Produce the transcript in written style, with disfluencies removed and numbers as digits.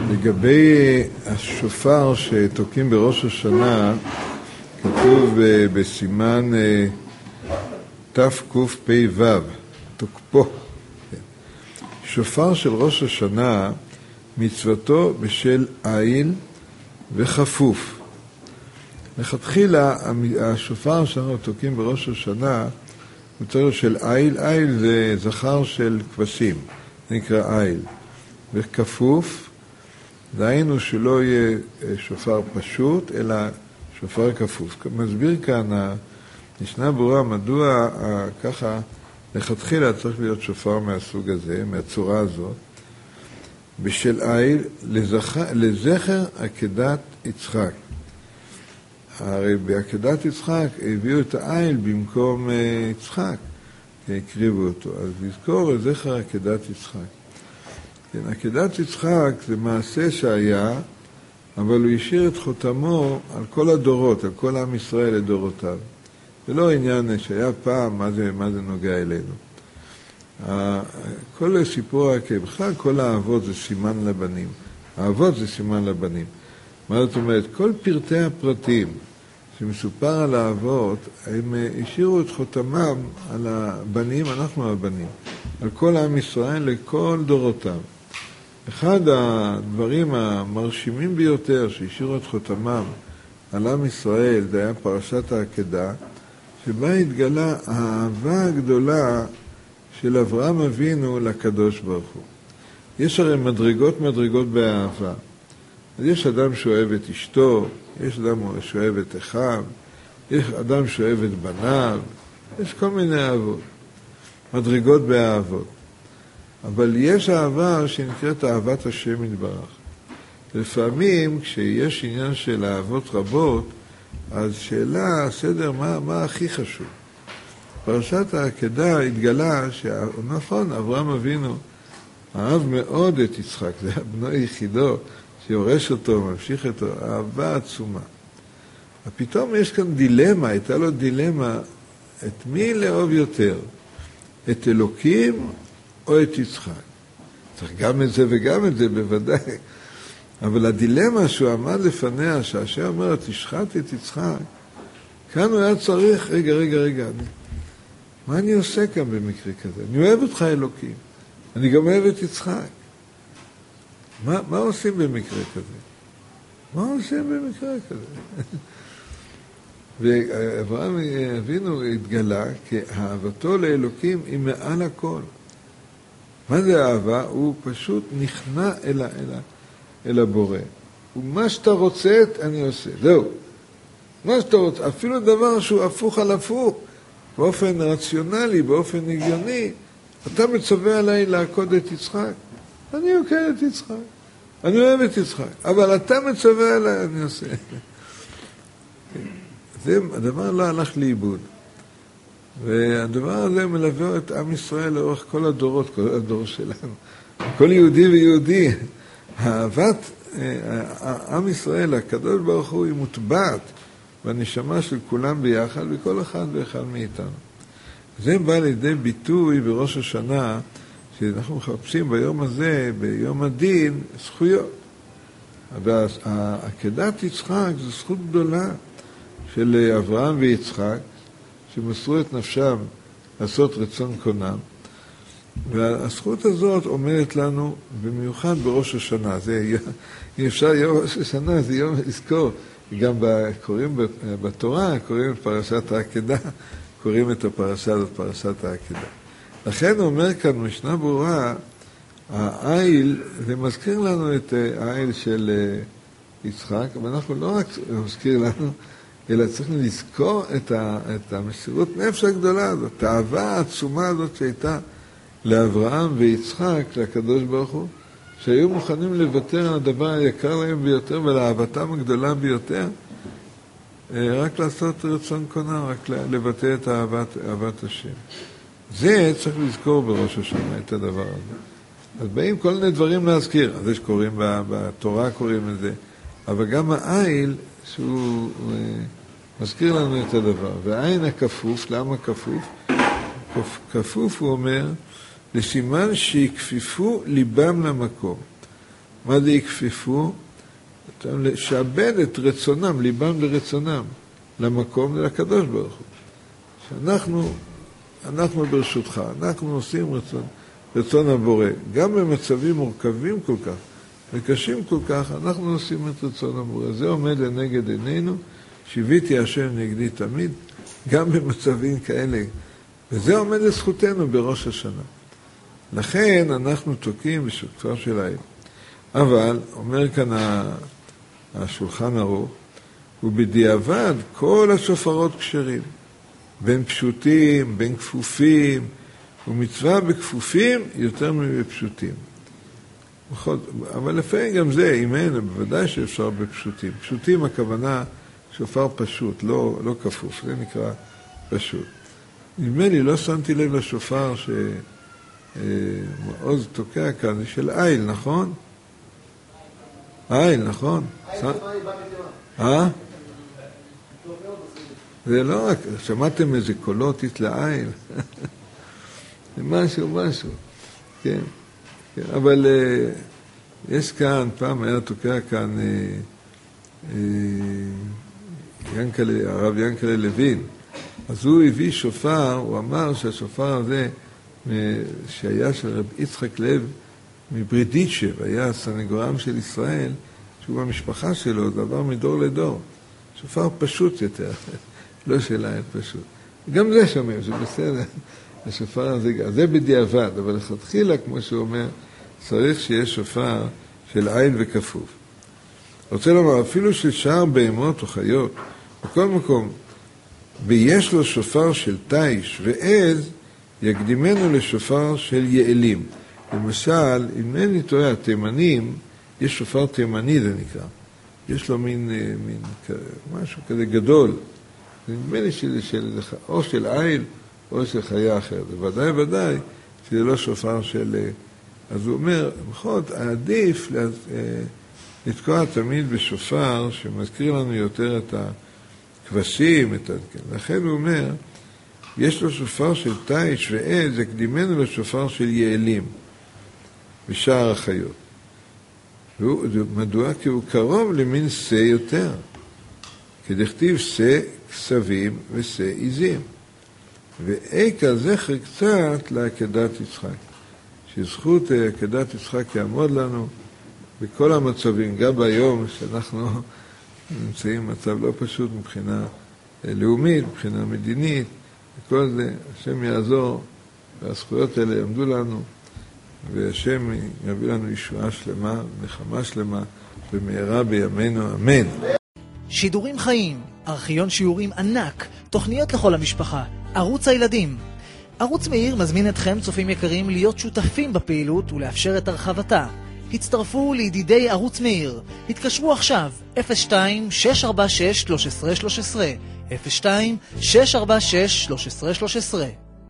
לגבי השופר שתוקעים בראש השנה, כתוב בסימן תקפ"ו, תוקפו. שופר של ראש השנה, מצוותו בשל עיל וחפוף. לכתחילה, השופר שאנחנו תוקעים בראש השנה, הוא צריך של עיל. עיל זה זכר של כבשים, זה נקרא עיל. וכפוף, דהיינו שלא יהיה שופר פשוט, אלא שופר כפוף. מסביר כאן, ישנה ברורה מדוע ככה לכתחילה צריך להיות שופר מהסוג הזה, מהצורה הזאת, בשל עיל לזכר עקדת יצחק. הרי בעקדת יצחק הביאו את העיל במקום יצחק, הקריבו אותו. אז לזכור לזכר עקדת יצחק. כן, עקדת יצחק זה מעשה שהיה, אבל הוא השאיר את חותמו על כל הדורות, על כל עם ישראל לדורותיו. זה לא עניין שהיה פעם, מה זה נוגע אלינו. כל סיפור, בכלל כל האבות זה סימן לבנים. האבות זה סימן לבנים. מה זאת אומרת? כל פרטי הפרטים שמסופר על האבות, הם השאירו את חותמם על הבנים, אנחנו הבנים, על כל עם ישראל, לכל דורותיו. אחד הדברים המרשימים ביותר שהשאירו את חותמם על עם ישראל, זה היה פרשת העקדה, שבה התגלה האהבה הגדולה של אברהם אבינו לקדוש ברוך הוא. יש הרי מדרגות באהבה. אז יש אדם שאוהב את אשתו, יש אדם שאוהב את אחיו, יש אדם שאוהב את בניו, יש כל מיני אהבות, מדרגות באהבות. אבל יש אהבה שנקראת אהבת השם יתברך. לפעמים כשיש עניין של אהבות רבות, אז שאלה, סדר, מה הכי חשוב? פרשת העקדה התגלה שנכון, אברהם אבינו אהב מאוד את יצחק, זה בנו יחידו, שיורש אותו, ממשיך אותו, אהבה עצומה. ופתאום יש כאן דילמה, הייתה לו דילמה, את מי לאהוב יותר? את אלוקים או את יצחק? צריך גם את זה וגם את זה בוודאי. אבל הדילמה שהוא עמד לפניה, שהשם אומר, תשחט את יצחק, כאן הוא היה צריך, רגע, מה אני עושה כאן במקרה כזה? אני אוהב אותך אלוקים, אני גם אוהב את יצחק. מה עושים במקרה כזה? מה עושים במקרה כזה? ואברהם אבינו התגלה כי אהבתו לאלוקים היא מעל הכל. מה זה אהבה? הוא פשוט נכנע אל הבורא. ומה שאתה רוצה, אני עושה. זהו. מה שאתה רוצה, אפילו דבר שהוא הפוך על הפוך, באופן רציונלי, באופן הגיוני, אתה מצווה עליי לעקוד את יצחק. אני עוקד את יצחק. אני אוהב את יצחק. אבל אתה מצווה עליי, אני עושה. הדבר לא הלך לאיבוד. והדבר הזה מלווה את עם ישראל לאורך כל הדורות, כל הדור שלנו. כל יהודי ויהודי. אהבת עם ישראל, הקדוש ברוך הוא, היא מוטבעת בנשמה של כולם ביחד, וכל אחד ואחד מאיתנו. זה בא לידי ביטוי בראש השנה, שאנחנו מחפשים ביום הזה, ביום הדין, זכויות. ועקדת יצחק זו זכות גדולה של אברהם ויצחק, שמסרו את נפשם לעשות רצון קונם. והזכות הזאת עומדת לנו במיוחד בראש השנה. אם אפשר יום ראש השנה, זה יום לזכור. גם קוראים בתורה, קוראים את פרשת העקדה, קוראים את הפרשה הזאת, פרשת העקדה. לכן הוא אומר כאן, משנה ברורה, העיל, זה מזכיר לנו את העיל של יצחק, אבל אנחנו לא רק מזכיר לנו, אלא צריכים לזכור את המסירות נפש הגדולה הזאת, את האהבה העצומה הזאת שהייתה לאברהם ויצחק, לקדוש ברוך הוא, שהיו מוכנים לוותר על הדבר היקר להם ביותר ולאהבתם הגדולה ביותר, רק לעשות רצון קונה, רק לבטא את אהבת השם. זה צריך לזכור בראש השנה, את הדבר הזה. אז באים כל מיני דברים להזכיר, אז יש קוראים בתורה, קוראים לזה, אבל גם העיל שהוא מזכיר לנו את הדבר. והעין הכפוף, למה כפוף? כפוף הוא אומר, לסימן שיקפיפו ליבם למקום. מה זה יכפפו? לשעבד את רצונם, ליבם לרצונם, למקום ולקדוש ברוך הוא. שאנחנו ברשותך, אנחנו עושים רצון הבורא. גם במצבים מורכבים כל כך, וקשים כל כך, אנחנו עושים את רצון הבורא. זה עומד לנגד עינינו, שיביתי השם נגדי תמיד, גם במצבים כאלה. וזה עומד לזכותנו בראש השנה. לכן אנחנו תוקעים בשופר של העיל. אבל, אומר כאן השולחן ערוך, ובדיעבד כל השופרות כשרים, בין פשוטים, בין כפופים, ומצווה בכפופים יותר מבפשוטים. אבל לפעמים גם זה, אם אין, בוודאי שאפשר בפשוטים. פשוטים הכוונה שופר פשוט, לא כפוף, זה נקרא פשוט. נדמה לי, לא שמתי לב לשופר שמעוז תוקע כאן, זה של עיל, נכון? עיל, נכון? זה לא רק, שמעתם איזה קולות לעיל? זה משהו, כן. אבל יש כאן, פעם היה תוקע כאן הרב ינקלה לוין, אז הוא הביא שופר, הוא אמר שהשופר הזה שהיה של רב יצחק לב מברדיצ'ב, היה הסנגורם של ישראל, שהוא במשפחה שלו, זה עבר מדור לדור. שופר פשוט יותר, לא של עין פשוט. גם זה שומעים, זה בסדר. השופר הזה, זה בדיעבד, אבל לכתחילה, כמו שהוא אומר, צריך שיש שופר של עין וכפוף. רוצה לומר, אפילו של שאר בהמות או חיות, בכל מקום, ויש לו שופר של תיש ועז, יקדימנו לשופר של יעלים. למשל, אם אין לי טועה, התימנים, יש שופר תימני זה נקרא. יש לו מין משהו כזה גדול. נדמה לי או של עיל או של חיה אחרת. ודאי שזה לא שופר של... אז הוא אומר, בכל עדיף לתקוע תמיד בשופר שמזכיר לנו יותר את הכבשים, לכן הוא אומר, יש לו שופר של תיש ועז, יקדימנו לשופר של יעלים בשאר החיות. מדוע? כי הוא קרוב למין שא יותר. כדכתיב שא כסבים ושא עזים. ואיקה זכר קצת לעקדת יצחק. שזכות עקדת יצחק יעמוד לנו בכל המצבים, גם ביום שאנחנו נמצאים במצב לא פשוט מבחינה לאומית, מבחינה מדינית, וכל זה, השם יעזור, והזכויות האלה יעמדו לנו, והשם יביא לנו ישועה שלמה, נחמה שלמה, במהרה בימינו, אמן. שידורים חיים, ארכיון שיעורים ענק, תוכניות לכל המשפחה, ערוץ הילדים. ערוץ מאיר מזמין אתכם, צופים יקרים, להיות שותפים בפעילות ולאפשר את הרחבתה. הצטרפו לידידי ערוץ מאיר. התקשרו עכשיו, 02-646-1313, 02-646-1313.